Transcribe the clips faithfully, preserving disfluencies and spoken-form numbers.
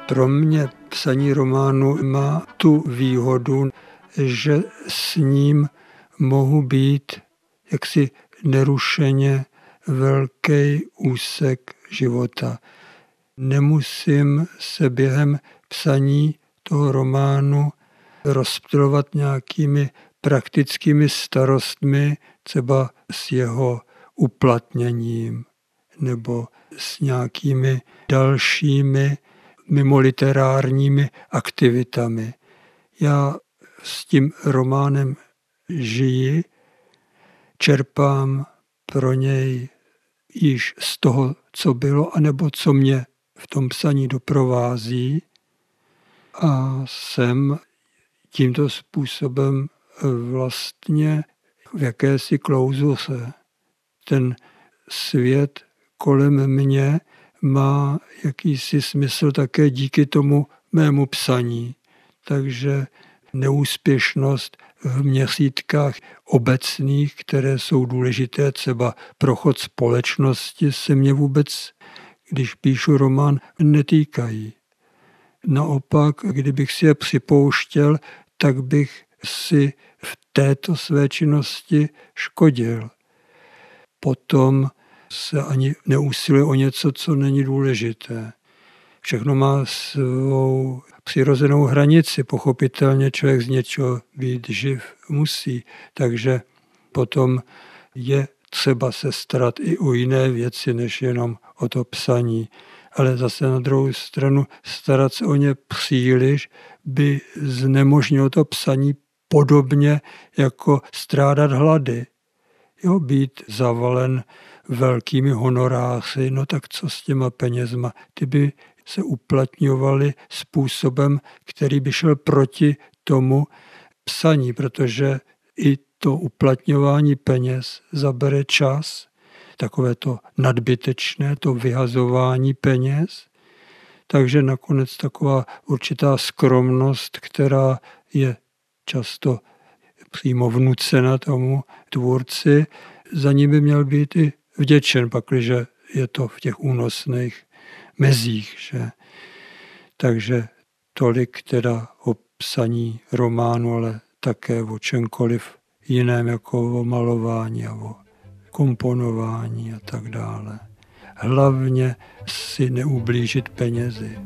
Pro mě psaní románu má tu výhodu, že s ním mohu být jaksi nerušeně velký úsek života. Nemusím se během psaní toho románu rozptylovat nějakými praktickými starostmi, třeba s jeho uplatněním nebo s nějakými dalšími mimo literárními aktivitami. Já s tím románem žiji, čerpám pro něj již z toho, co bylo, anebo co mě v tom psaní doprovází a jsem tímto způsobem vlastně v jakési klauzuře. Ten svět kolem mě má jakýsi smysl také díky tomu mému psaní. Takže neúspěšnost v měřítkách obecných, které jsou důležité třeba pro chod společnosti, se mě vůbec, když píšu román, netýkají. Naopak, kdybych si je připouštěl, tak bych si v této své činnosti škodil. Potom se ani neusiluje o něco, co není důležité. Všechno má svou přirozenou hranici. Pochopitelně člověk z něčeho být živ musí. Takže potom je třeba se starat i o jiné věci, než jenom o to psaní. Ale zase na druhou stranu starat se o ně příliš by znemožnilo to psaní podobně jako strádat hlady. Jo, být zavalen velkými honoráři, no tak co s těma penězma? Ty by se uplatňovaly způsobem, který by šel proti tomu psaní, protože i to uplatňování peněz zabere čas, takové to nadbytečné, to vyhazování peněz. Takže nakonec taková určitá skromnost, která je často přímo vnucena tomu tvůrci, za ní by měl být i vděčen, pakliže je to v těch únosných mezích. Že? Takže tolik teda o psaní románu, ale také o čemkoliv jiném, jako o malování a o komponování a tak dále. Hlavně si neublížit penězi.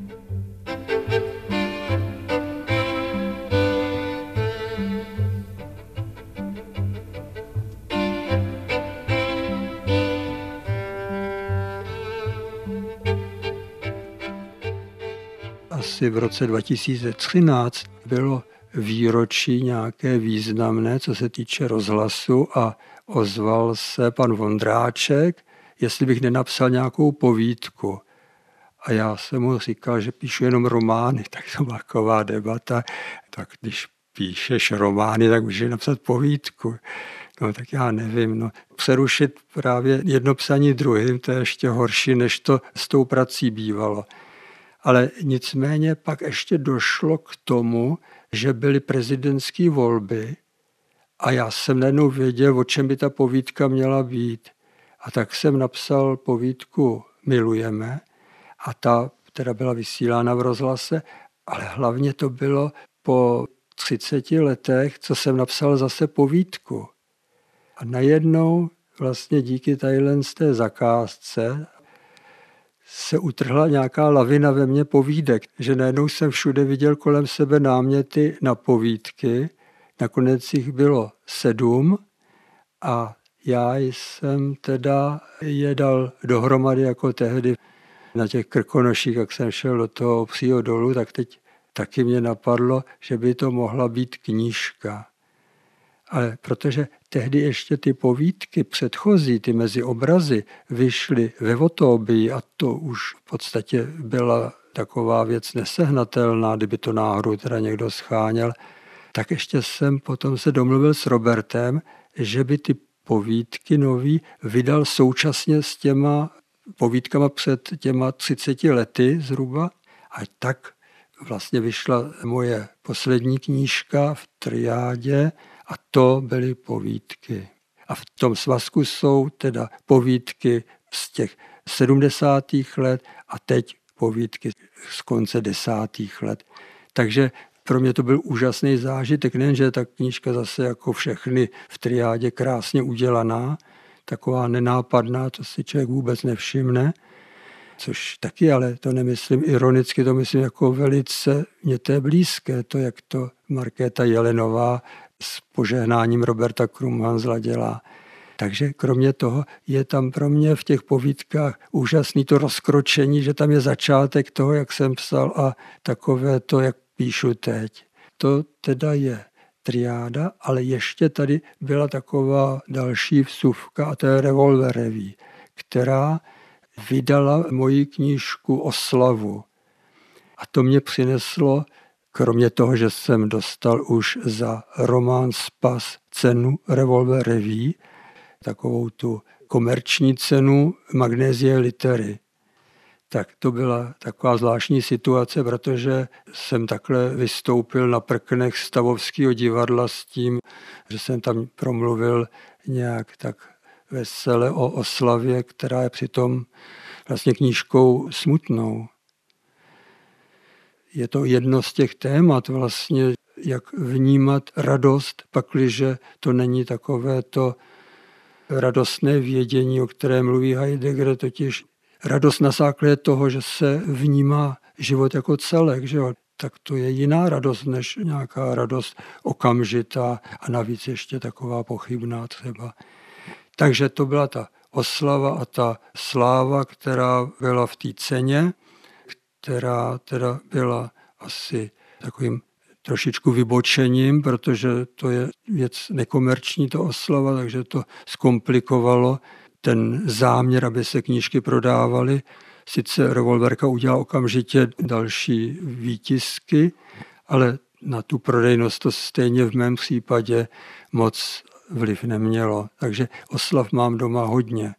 Asi v roce dva tisíce třináct bylo výročí nějaké významné, co se týče rozhlasu a ozval se pan Vondráček, jestli bych nenapsal nějakou povídku. A já jsem mu říkal, že píšu jenom romány, tak to byla taková debata. Tak když píšeš romány, tak můžeš napsat povídku. No tak já nevím, no. Přerušit právě jedno psaní druhým, to je ještě horší, než to s tou prací bývalo. Ale nicméně pak ještě došlo k tomu, že byly prezidentské volby a já jsem najednou věděl, o čem by ta povídka měla být. A tak jsem napsal povídku Milujeme a ta teda byla vysílána v rozhlase, ale hlavně to bylo po třiceti letech, co jsem napsal zase povídku. A najednou vlastně díky tadyhle z té zakázce se utrhla nějaká lavina ve mně povídek, že najednou jsem všude viděl kolem sebe náměty na povídky, nakonec jich bylo sedm a já jsem teda je dal dohromady jako tehdy na těch Krkonoších, jak jsem šel do toho Psího dolu, tak teď taky mě napadlo, že by to mohla být knížka. Ale protože tehdy ještě ty povídky předchozí, ty mezi obrazy, vyšly ve Votóbii a to už v podstatě byla taková věc nesehnatelná, kdyby to náhodou teda někdo scháněl, tak ještě jsem potom se domluvil s Robertem, že by ty povídky nový vydal současně s těma povídkama před těma třiceti lety zhruba. A tak vlastně vyšla moje poslední knížka v triádě a to byly povídky. A v tom svazku jsou teda povídky z těch sedmdesátých let a teď povídky z konce desátých let. Takže pro mě to byl úžasný zážitek, nejenže ta knížka zase jako všechny v triádě krásně udělaná, taková nenápadná, to si člověk vůbec nevšimne, což taky, ale to nemyslím ironicky, to myslím jako velice, mě to je blízké, to, jak to Markéta Jelenová s požehnáním Roberta Krumhanzla dělá. Takže kromě toho je tam pro mě v těch povídkách úžasný to rozkročení, že tam je začátek toho, jak jsem psal a takové to, jak píšu teď. To teda je triáda, ale ještě tady byla taková další vsuvka a to je Revolver Revue, která vydala moji knížku Oslavu. A to mě přineslo, kromě toho, že jsem dostal už za román Spas cenu Revolver Revue, takovou tu komerční cenu Magnézie Litery. Tak to byla taková zvláštní situace, protože jsem takhle vystoupil na prknech Stavovského divadla s tím, že jsem tam promluvil nějak tak vesele o oslavě, která je přitom vlastně knížkou smutnou. Je to jedno z těch témat vlastně, jak vnímat radost, pakliže to není takové to radostné vědění, o kterém mluví Heidegger, totiž radost na základě toho, že se vnímá život jako celek, že jo? Tak to je jiná radost, než nějaká radost okamžitá a navíc ještě taková pochybná třeba. Takže to byla ta oslava a ta sláva, která byla v té ceně, která teda byla asi takovým trošičku vybočením, protože to je věc nekomerční, to oslava, takže to zkomplikovalo ten záměr, aby se knížky prodávaly. Sice Revolverka udělala okamžitě další výtisky, ale na tu prodejnost to stejně v mém případě moc vliv nemělo. Takže oslav mám doma hodně.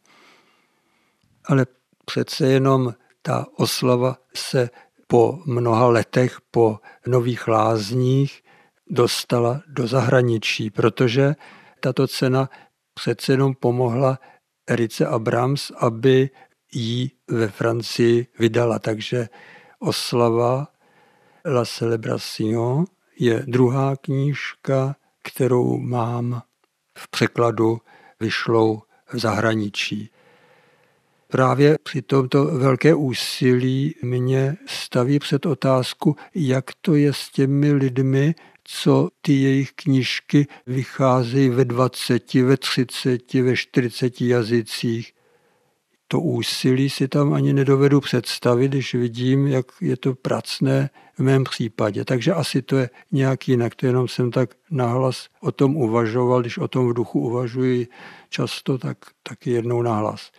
Ale přece jenom ta oslava se po mnoha letech, po Nových Lázních dostala do zahraničí, protože tato cena přece jenom pomohla Erice Abrams, aby ji ve Francii vydala. Takže oslava La Célébration je druhá knížka, kterou mám v překladu vyšlou v zahraničí. Právě při tomto velké úsilí mě staví před otázku, jak to je s těmi lidmi, co ty jejich knížky vycházejí ve dvaceti, ve třiceti, ve čtyřiceti jazycích. To úsilí si tam ani nedovedu představit, když vidím, jak je to pracné v mém případě. Takže asi to je nějak jinak. To jenom jsem tak nahlas o tom uvažoval, když o tom v duchu uvažuji často, tak taky jednou nahlas.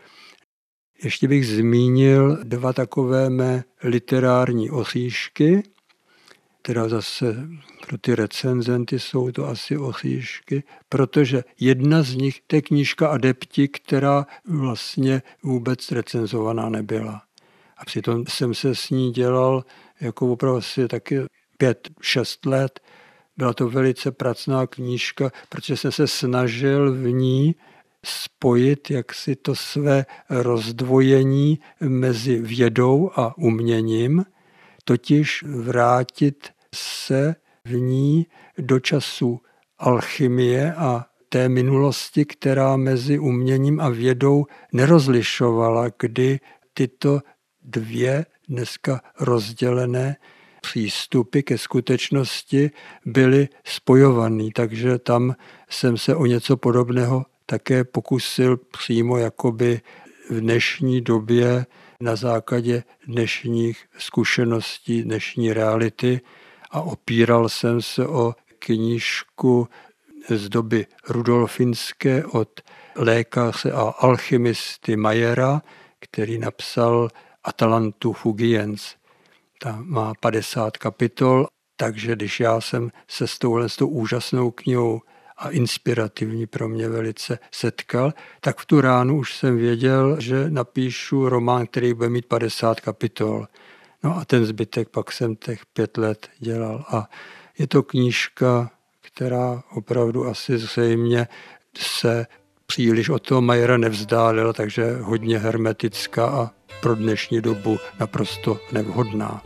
Ještě bych zmínil dva takové mé literární oříšky, teda zase pro ty recenzenty jsou to asi oříšky, protože jedna z nich, to je knížka Adepti, která vlastně vůbec recenzovaná nebyla. A přitom jsem se s ní dělal jako opravdu asi taky pět, šest let. Byla to velice pracná knížka, protože jsem se snažil v ní spojit jaksi to své rozdvojení mezi vědou a uměním, totiž vrátit se v ní do času alchymie a té minulosti, která mezi uměním a vědou nerozlišovala, kdy tyto dvě dneska rozdělené přístupy ke skutečnosti byly spojovaný. Takže tam jsem se o něco podobného také pokusil přímo jakoby v dnešní době na základě dnešních zkušeností, dnešní reality a opíral jsem se o knížku z doby rudolfinské od lékaře a alchymisty Mayera, který napsal Atalantu Fugiens. Ta má padesát kapitol, takže když já jsem se s touhle s tou úžasnou knihou a inspirativní pro mě velice setkal, tak v tu ránu už jsem věděl, že napíšu román, který bude mít padesát kapitol. No a ten zbytek pak jsem těch pět let dělal. A je to knížka, která opravdu asi zřejmě se příliš od toho Mayera nevzdálil, takže hodně hermetická a pro dnešní dobu naprosto nevhodná.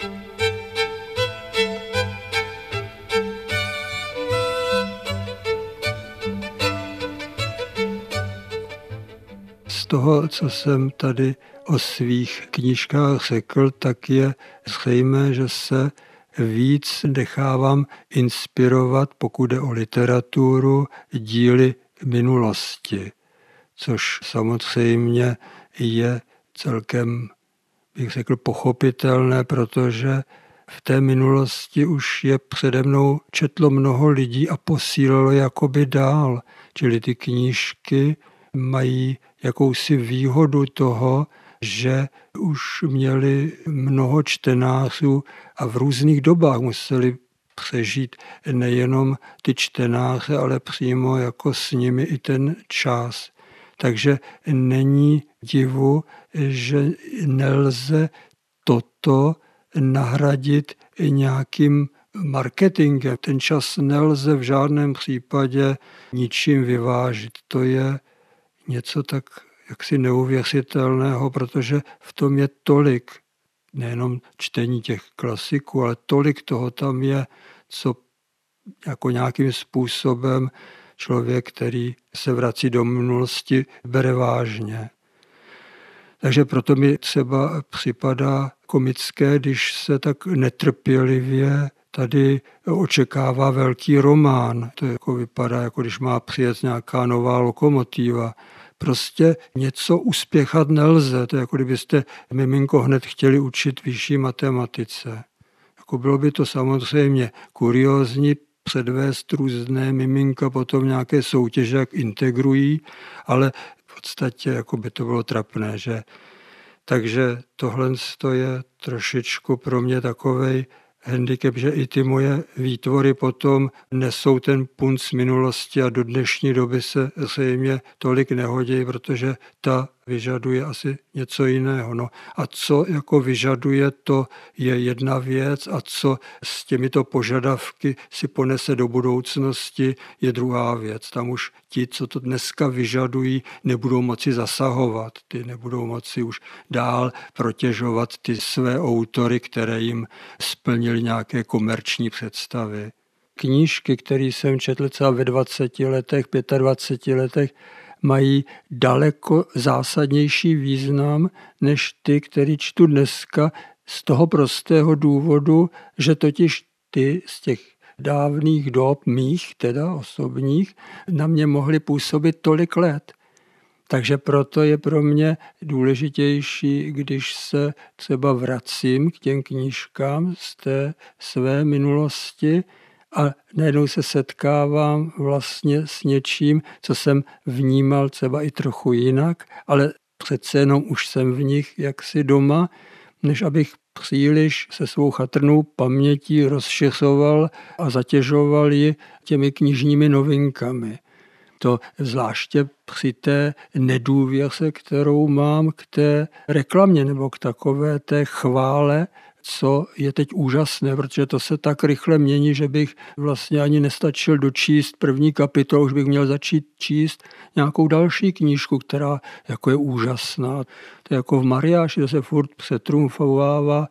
Z toho, co jsem tady o svých knížkách řekl, tak je zřejmé, že se víc nechávám inspirovat, pokud jde o literaturu, díly minulosti, což samozřejmě je celkem, bych řekl, pochopitelné, protože v té minulosti už je přede mnou četlo mnoho lidí a posílalo jakoby dál. Čili ty knížky mají jakousi výhodu toho, že už měli mnoho čtenářů a v různých dobách museli přežít nejenom ty čtenáře, ale přímo jako s nimi i ten čas. Takže není divu, že nelze toto nahradit nějakým marketingem. Ten čas nelze v žádném případě ničím vyvážit. To je něco tak jaksi neuvěřitelného, protože v tom je tolik, nejenom čtení těch klasiků, ale tolik toho tam je, co jako nějakým způsobem člověk, který se vrací do minulosti, bere vážně. Takže proto mi třeba připadá komické, když se tak netrpělivě tady očekává velký román. To jako vypadá, jako když má přijet nějaká nová lokomotiva. Prostě něco uspěchat nelze. To je jako kdybyste miminko hned chtěli učit vyšší matematice. Jako bylo by to samozřejmě kuriózní předvést různé miminka potom nějaké soutěže, jak integrují, ale v podstatě jako by to bylo trapné, že? Takže tohle je trošičku pro mě takovej handicap, že i ty moje výtvory potom nesou ten punc minulosti a do dnešní doby se zřejmě tolik nehodí, protože ta vyžaduje asi něco jiného. No a co jako vyžaduje, to je jedna věc a co s těmito požadavky si ponese do budoucnosti, je druhá věc. Tam už ti, co to dneska vyžadují, nebudou moci zasahovat. Ty nebudou moci už dál protěžovat ty své autory, které jim splnily nějaké komerční představy. Knížky, které jsem četl třeba ve dvaceti letech, dvaceti pěti letech, mají daleko zásadnější význam než ty, který čtu dneska z toho prostého důvodu, že totiž ty z těch dávných dob mých, teda osobních, na mě mohly působit tolik let. Takže proto je pro mě důležitější, když se třeba vracím k těm knížkám z té své minulosti, a najednou se setkávám vlastně s něčím, co jsem vnímal třeba i trochu jinak, ale přece jenom už jsem v nich jaksi doma, než abych příliš se svou chatrnou pamětí rozšiřoval a zatěžoval ji těmi knižními novinkami. To zvláště při té nedůvěře, kterou mám k té reklamě nebo k takové té chvále, co je teď úžasné, protože to se tak rychle mění, že bych vlastně ani nestačil dočíst první kapitolu, už bych měl začít číst nějakou další knížku, která jako je úžasná. To je jako v Mariáši, to se furt přetrumfovává.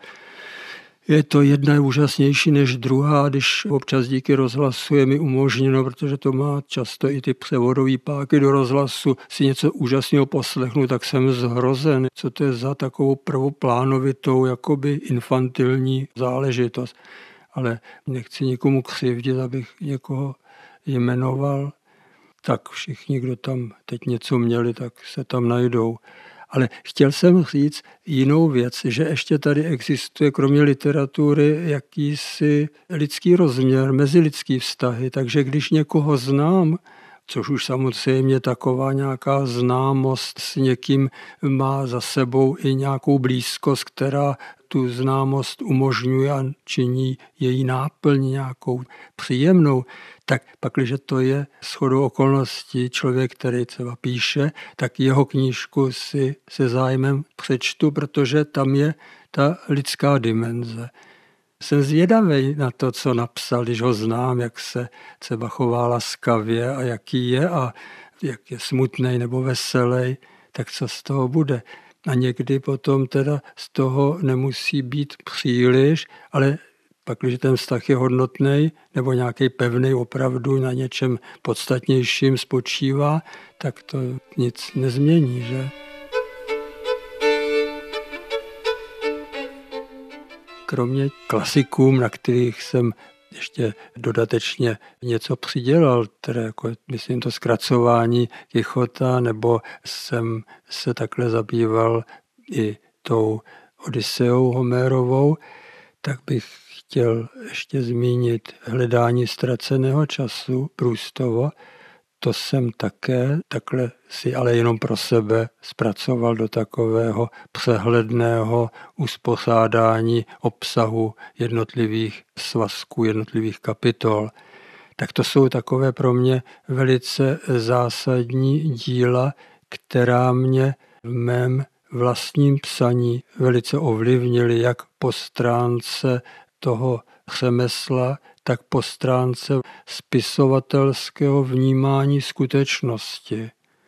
Je to jedna je úžasnější než druhá, když občas díky rozhlasu je mi umožněno, protože to má často i ty převodové páky do rozhlasu, si něco úžasného poslechnu, tak jsem zhrozen. Co to je za takovou prvoplánovitou, jakoby infantilní záležitost. Ale nechci nikomu křivdit, abych někoho jmenoval. Tak všichni, kdo tam teď něco měli, tak se tam najdou. Ale chtěl jsem říct jinou věc, že ještě tady existuje kromě literatury jakýsi lidský rozměr, mezilidský vztahy. Takže když někoho znám, což už samozřejmě taková nějaká známost s někým má za sebou i nějakou blízkost, která tu známost umožňuje a činí její náplň nějakou příjemnou, tak pak, když to je shodou okolností člověk, který třeba píše, tak jeho knížku si se zájmem přečtu, protože tam je ta lidská dimenze. Jsem zvědavý na to, co napsal, když ho znám, jak se třeba chová laskavě a jaký je a jak je smutnej nebo veselej, tak co z toho bude. A někdy potom teda z toho nemusí být příliš, ale pak, když ten vztah je hodnotný nebo nějaký pevný opravdu na něčem podstatnějším spočívá, tak to nic nezmění, že? Kromě klasikům, na kterých jsem ještě dodatečně něco přidělal, tedy jako, myslím, to zkracování Kichota, nebo jsem se takhle zabýval i tou Odyseou Homérovou, tak bych chtěl ještě zmínit Hledání ztraceného času Proustovo. To jsem také takhle si ale jenom pro sebe zpracoval do takového přehledného uspořádání obsahu jednotlivých svazků, jednotlivých kapitol. Tak to jsou takové pro mě velice zásadní díla, která mě v mém vlastním psaní velice ovlivnily, jak po stránce toho řemesla, tak po stránce spisovatelského vnímání skutečnosti.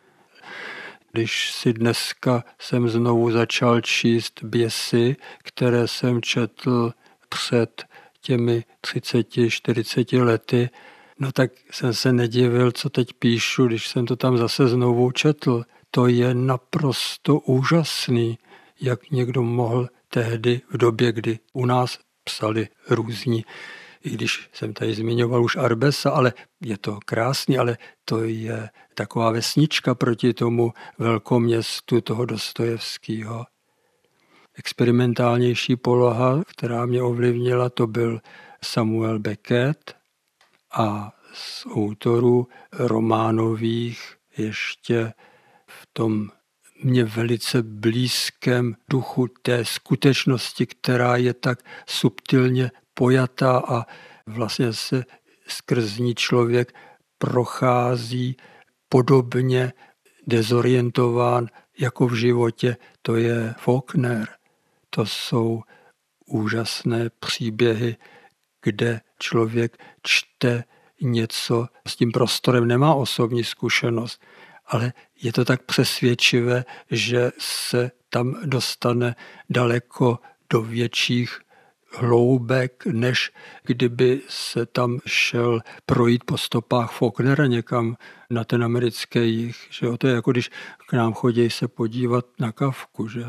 Když si dneska jsem znovu začal číst Běsy, které jsem četl před těmi třiceti, čtyřiceti lety, no tak jsem se nedivil, co teď píšu, když jsem to tam zase znovu četl. To je naprosto úžasný, jak někdo mohl tehdy v době, kdy u nás psali různí, i když jsem tady zmiňoval už Arbesa, ale je to krásný, ale to je taková vesnička proti tomu velkoměstu toho Dostojevského. Experimentálnější poloha, která mě ovlivnila, to byl Samuel Beckett a z autorů románových ještě v tom mě velice blízkém duchu té skutečnosti, která je tak subtilně pojatá a vlastně se skrz ní člověk prochází podobně dezorientován jako v životě, to je Faulkner. To jsou úžasné příběhy, kde člověk čte něco, s tím prostorem nemá osobní zkušenost, ale je to tak přesvědčivé, že se tam dostane daleko do větších hloubek, než kdyby se tam šel projít po stopách Faulknera někam na ten americký jih. Že? To je jako když k nám chodí se podívat na Kafku. Že?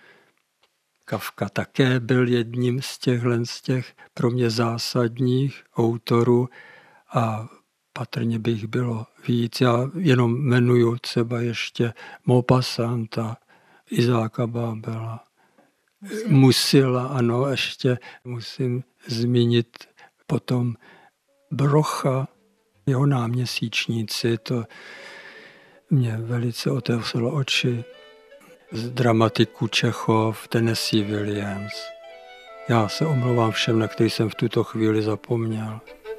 Kafka také byl jedním z těchhle z těch pro mě zásadních autorů a patrně bych bylo víc. Já jenom jmenuju třeba ještě Maupassanta, Izáka Bábela, Musila, ano, ještě musím zmínit potom Brocha, jeho Náměsíčníci, to mě velice otevřelo oči. Z dramatiků Čechov, Tennessee Williams. Já se omlouvám všem, na který jsem v tuto chvíli zapomněl.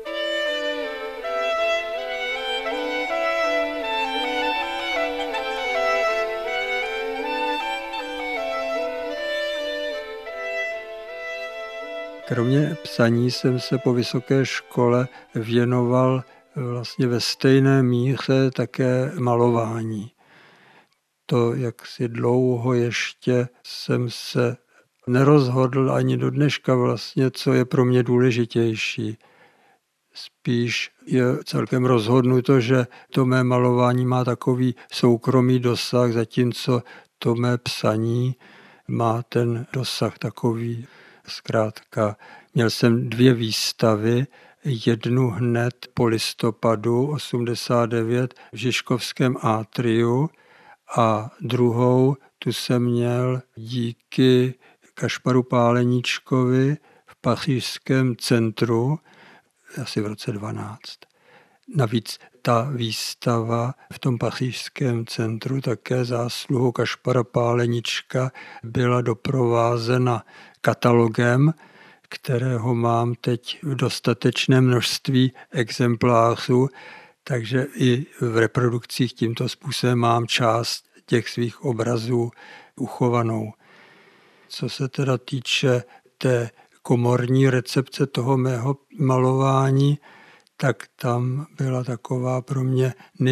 Kromě psaní jsem se po vysoké škole věnoval vlastně ve stejné míře také malování. To, jak si dlouho ještě jsem se nerozhodl ani do dneška vlastně, co je pro mě důležitější. Spíš je celkem rozhodnuto, že to mé malování má takový soukromý dosah, zatímco to mé psaní má ten dosah takový. Zkrátka, měl jsem dvě výstavy, jednu hned po listopadu osmdesát devět v Žižkovském atriu a druhou tu jsem měl díky Kašparu Páleníčkovi v pařížském centru asi v roce dvanáct. Navíc ta výstava v tom pařížském centru také zásluhou Kašpara Páleníčka byla doprovázena katalogem, kterého mám teď v dostatečném množství exemplářů, takže i v reprodukcích tímto způsobem mám část těch svých obrazů uchovanou. Co se teda týče té komorní recepce toho mého malování, tak tam byla taková pro mě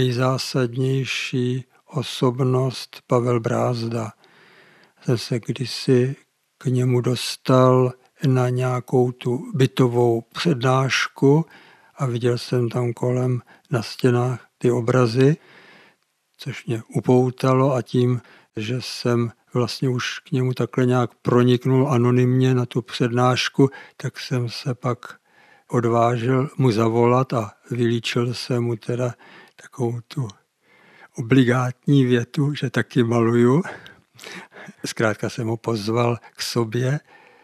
nejzásadnější osobnost Pavel Brázda. Jsem se kdysi k němu dostal na nějakou tu bytovou přednášku a viděl jsem tam kolem na stěnách ty obrazy, což mě upoutalo a tím, že jsem vlastně už k němu takhle nějak proniknul anonymně na tu přednášku, tak jsem se pak odvážil mu zavolat a vylíčil jsem mu teda takovou tu obligátní větu, že taky maluju. Zkrátka jsem ho pozval k sobě,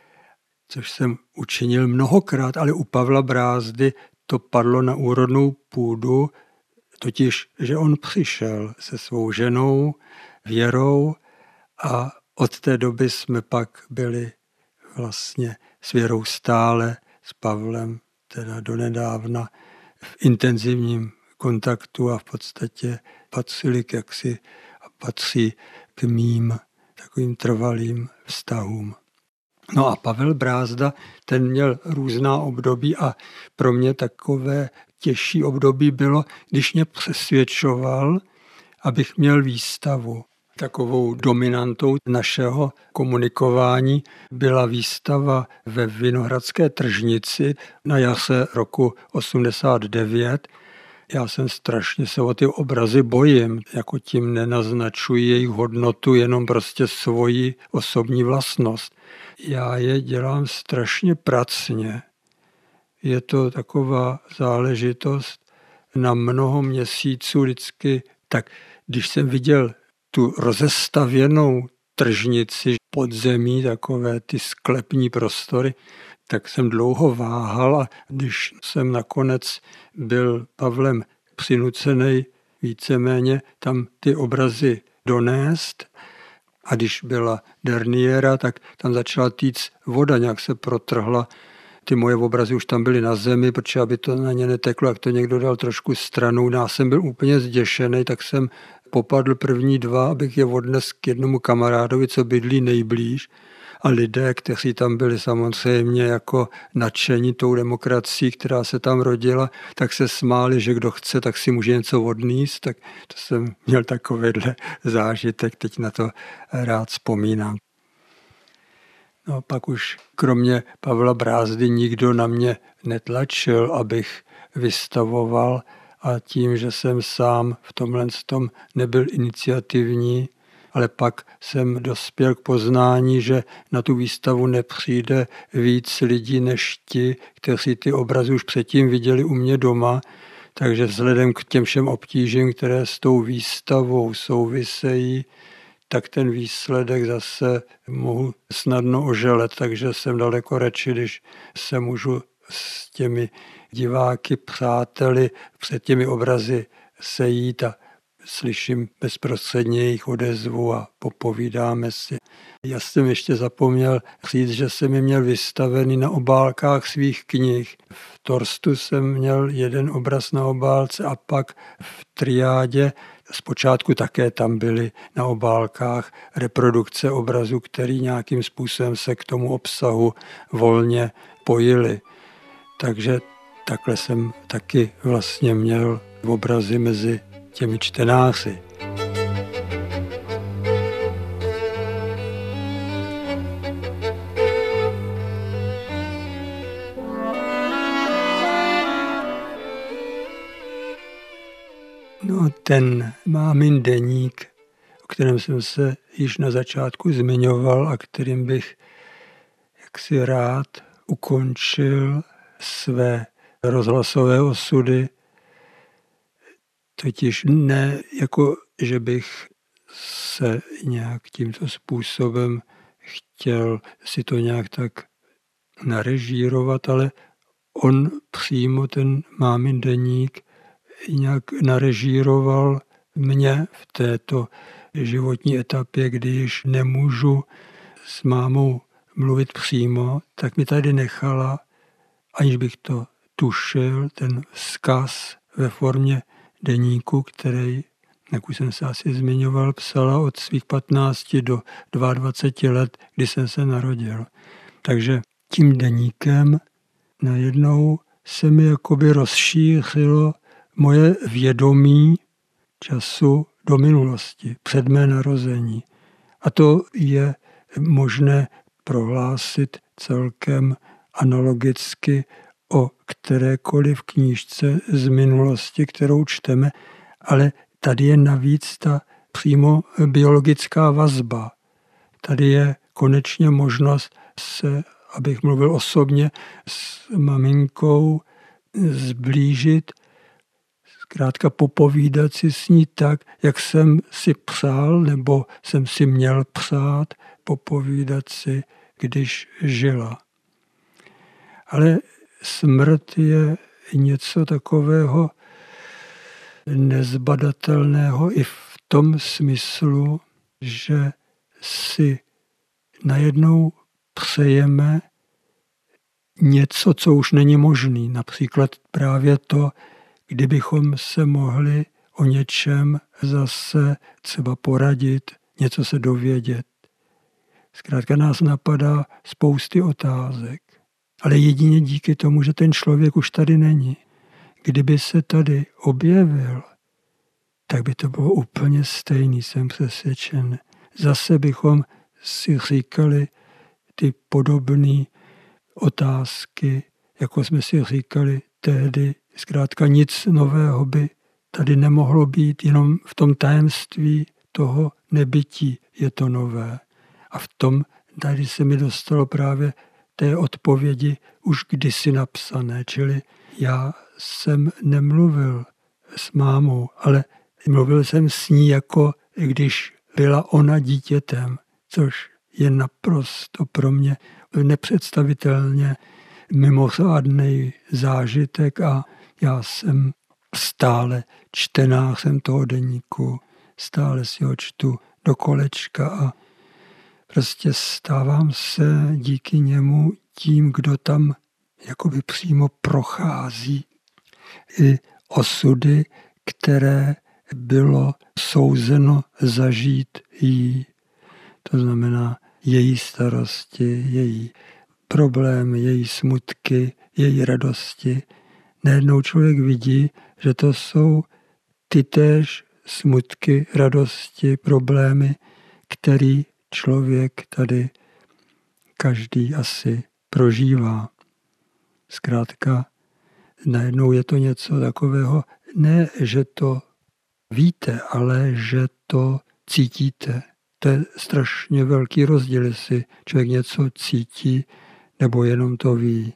což jsem učinil mnohokrát, ale u Pavla Brázdy to padlo na úrodnou půdu, totiž, že on přišel se svou ženou Věrou a od té doby jsme pak byli vlastně s Věrou stále, s Pavlem, teda donedávna, v intenzivním kontaktu a v podstatě patřili k jaksi a patří k mým takovým trvalým vztahům. No a Pavel Brázda, ten měl různá období a pro mě takové těžší období bylo, když mě přesvědčoval, abych měl výstavu. Takovou dominantou našeho komunikování byla výstava ve Vinohradské tržnici na jaře roku osmdesát devět. Já jsem strašně se o ty obrazy bojím, jako tím nenaznačuji jejich hodnotu, jenom prostě svoji osobní vlastnost. Já je dělám strašně pracně. Je to taková záležitost na mnoho měsíců vždycky. Tak když jsem viděl tu rozestavěnou tržnici pod zemí, takové ty sklepní prostory, tak jsem dlouho váhal a když jsem nakonec byl Pavlem přinucený víceméně tam ty obrazy donést a když byla derniéra, tak tam začala týct voda, nějak se protrhla. Ty moje obrazy už tam byly na zemi, protože aby to na ně neteklo, jak to někdo dal trošku stranou. Já jsem byl úplně zděšený, tak jsem popadl první dva, abych je odnes k jednomu kamarádovi, co bydlí nejblíž. A lidé, kteří tam byli samozřejmě jako nadšení tou demokracií, která se tam rodila, tak se smáli, že kdo chce, tak si může něco odníst. Tak to jsem měl takovýhle zážitek, teď na to rád vzpomínám. No pak už kromě Pavla Brázdy nikdo na mě netlačil, abych vystavoval a tím, že jsem sám v tomhle tom nebyl iniciativní, ale pak jsem dospěl k poznání, že na tu výstavu nepřijde víc lidí než ti, kteří ty obrazy už předtím viděli u mě doma, takže vzhledem k těm všem obtížím, které s tou výstavou souvisejí, tak ten výsledek zase mohu snadno oželet, takže jsem daleko radši, když se můžu s těmi diváky, přáteli před těmi obrazy sejít a slyším bezprostředně jejich odezvu a popovídáme si. Já jsem ještě zapomněl říct, že jsem je měl vystavený na obálkách svých knih. V Torstu jsem měl jeden obraz na obálce a pak v Triádě zpočátku také tam byly na obálkách reprodukce obrazů, které nějakým způsobem se k tomu obsahu volně pojily. Takže takhle jsem taky vlastně měl obrazy mezi těmi čtenáři. No ten mámin deník, o kterém jsem se již na začátku zmiňoval a kterým bych jaksi rád ukončil své rozhlasové osudy, totiž ne jako, že bych se nějak tímto způsobem chtěl si to nějak tak narežírovat, ale on přímo, ten mámin deník, nějak narežíroval mě v této životní etapě, kdy již nemůžu s mámou mluvit přímo, tak mi tady nechala, aniž bych to tušil, ten vzkaz ve formě deníku, který, jak už jsem se asi zmiňoval, psala od svých patnácti do dvaceti dvou let, kdy jsem se narodil. Takže tím deníkem najednou se mi jakoby rozšířilo moje vědomí času do minulosti, před mé narození. A to je možné prohlásit celkem analogicky o kterékoliv knížce z minulosti, kterou čteme, ale tady je navíc ta přímo biologická vazba. Tady je konečně možnost se, abych mluvil osobně, s maminkou zblížit, zkrátka popovídat si s ní tak, jak jsem si přál, nebo jsem si měl přát popovídat si, když žila. Ale smrt je něco takového nezbadatelného i v tom smyslu, že si najednou přejeme něco, co už není možný. Například právě to, kdybychom se mohli o něčem zase třeba poradit, něco se dovědět. Zkrátka nás napadá spousty otázek. Ale jedině díky tomu, že ten člověk už tady není. Kdyby se tady objevil, tak by to bylo úplně stejný, jsem přesvědčen. Zase bychom si říkali ty podobné otázky, jako jsme si říkali tehdy. Zkrátka nic nového by tady nemohlo být, jenom v tom tajemství toho nebytí je to nové. A v tom tady se mi dostalo právě té odpovědi už kdysi napsané, čili já jsem nemluvil s mámou, ale mluvil jsem s ní, jako když byla ona dítětem, což je naprosto pro mě nepředstavitelně mimořádný zážitek a já jsem stále čtenářem toho deníku, stále si ho čtu do kolečka a prostě stávám se díky němu tím, kdo tam jakoby přímo prochází i osudy, které bylo souzeno zažít jí. To znamená její starosti, její problémy, její smutky, její radosti. Najednou člověk vidí, že to jsou tytéž smutky, radosti, problémy, který člověk tady každý asi prožívá. Zkrátka, najednou je to něco takového, ne, že to víte, ale že to cítíte. To je strašně velký rozdíl, jestli člověk něco cítí, nebo jenom to ví.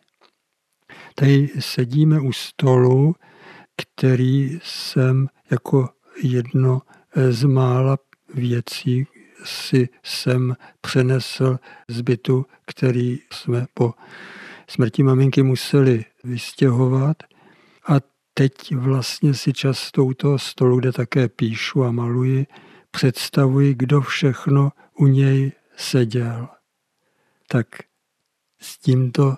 Tady sedíme u stolu, který jsem jako jedno z mála věcí si jsem přenesl z bytu, který jsme po smrti maminky museli vystěhovat. A teď vlastně si často u toho stolu, kde také píšu a maluji, představuji, kdo všechno u něj seděl. Tak s tímto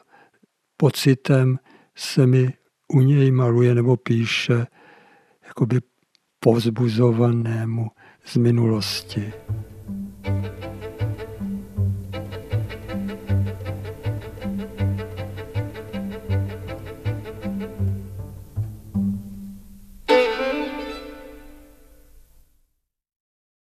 pocitem se mi u něj maluje nebo píše jakoby povzbuzovanému z minulosti.